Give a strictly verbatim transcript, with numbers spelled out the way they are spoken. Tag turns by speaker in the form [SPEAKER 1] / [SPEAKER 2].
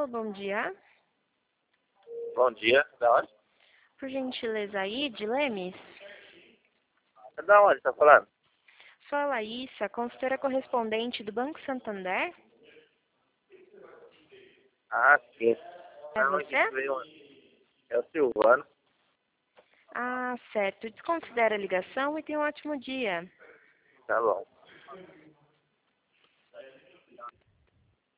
[SPEAKER 1] Alô, bom dia.
[SPEAKER 2] Bom dia, da onde?
[SPEAKER 1] Por gentileza aí, de Lemes?
[SPEAKER 2] É da onde tá falando?
[SPEAKER 1] Sou a Laísa, consultora correspondente do Banco Santander.
[SPEAKER 2] Ah, sim.
[SPEAKER 1] É
[SPEAKER 2] Não, a gente
[SPEAKER 1] você?
[SPEAKER 2] veio. É o Silvano.
[SPEAKER 1] Ah, certo. Desconsidera a ligação e tenha um ótimo dia.
[SPEAKER 2] Tá bom.